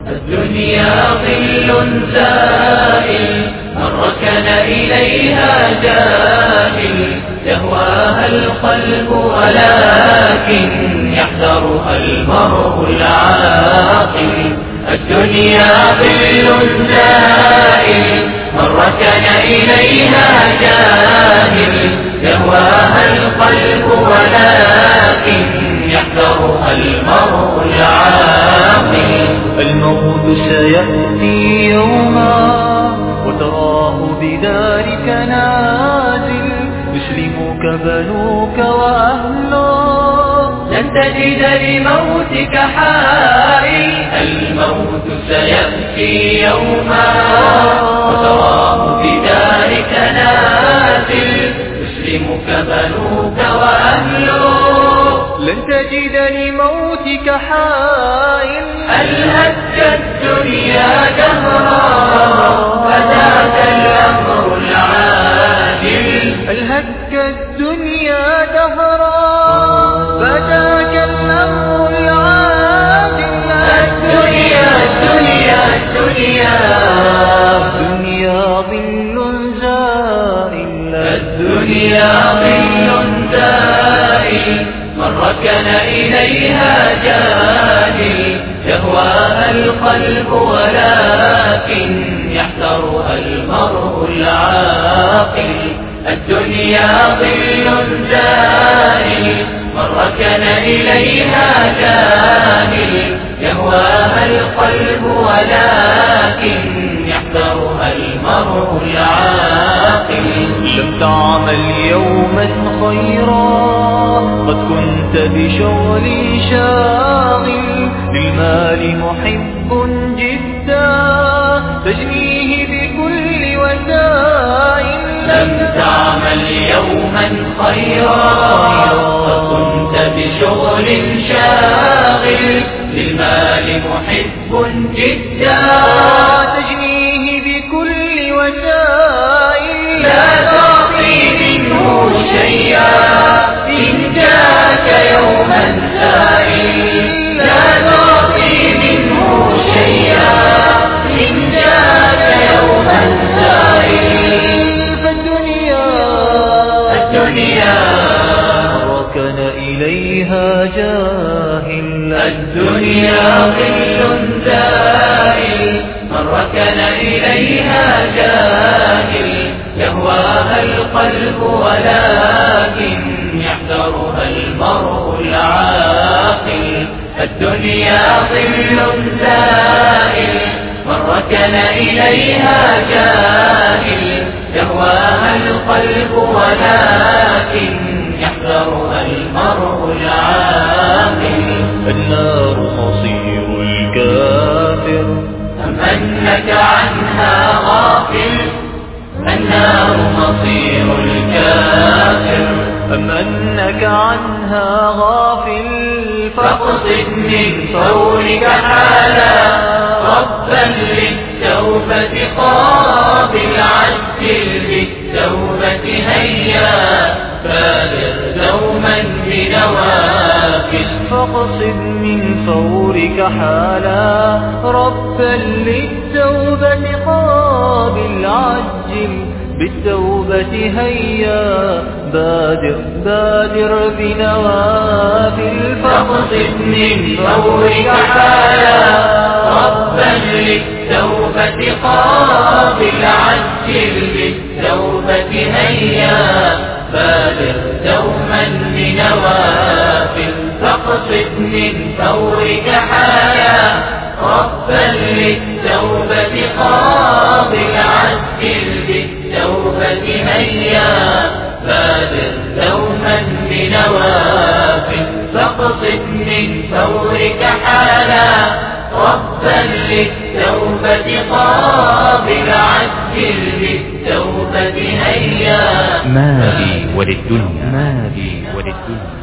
الدنيا ظل زائل من ركن إليها جاهل يهواها القلب ولكن يحذرها المرء العاقل. الدنيا ظل زائل من ركن إليها جاهل يهواها القلب ولكن يحذرها المرء العاقل. الموت سيأتي يوما وتراه بدارك نازل يسلمك بنوك وأهلك لن تجد لموتك حائل. الموت سيأتي يوما وتراه بدارك نازل يسلمك بنوك وأهلك لن تجد لموتك حائل. ألهتك الدنيا دهرا فذاك الأمر العاجل. ألهتك الدنيا دهرا فذاك الأمر العاجل. الدنيا الدنيا الدنيا الدنيا ظل زائل. الدنيا ظل زائل من ركن إليها جاهل يهواها القلب ولكن يحذرها المرء العاقل. الدنيا ظل زائل من ركن إليها جاهل يهواها القلب ولكن يحذرها المرء العاقل. لم تعمل يوما خيرا قد كنت بشغل شاغل للمال محب جدا تجنيه بكل وسائل. لم تعمل يوما خيرا قد كنت بشغل شاغل للمال محب جدا تجنيه بكل وسائل. لا تعطي منه شيئا إن جاءك يوما سائل. لا تعطي منه شيئا إن جاءك يوما سائل. فالدنيا ركن إليها جاهل. الدنيا ظل زائل من ركن إليها جاهل يهواها القلب ولكن يحذرها المرء العاقل. الدنيا ظل زائل من ركن إليها جاهل يهواها القلب ولكن يحذرها المرء العاقل. النار مصير الكافر أم أنك عنها غافل. النار مصير الكافر أم أنك عنها غافل. فاقصد من فورك حالا ربا للتوبة قابل عجل بالتوبة هيا بادر دوما بنوافل. فاقصد من فورك حالا ربا للتوبة قابل عجل بالتوبة هيا بادر بنوافل. فاقصد من فورك حالا ربا للتوبة قابل عجل بالتوبة هيا بادر دوما بنوافل. فاقصد من فورك حالا ربا للتوبة قابل عجل بالتوبة هيا بادر دوما بنوافل. فاقصد من فورك حالا ربا للتوبة قابل عجل بالتوبة هيا. ما لي وللدنيا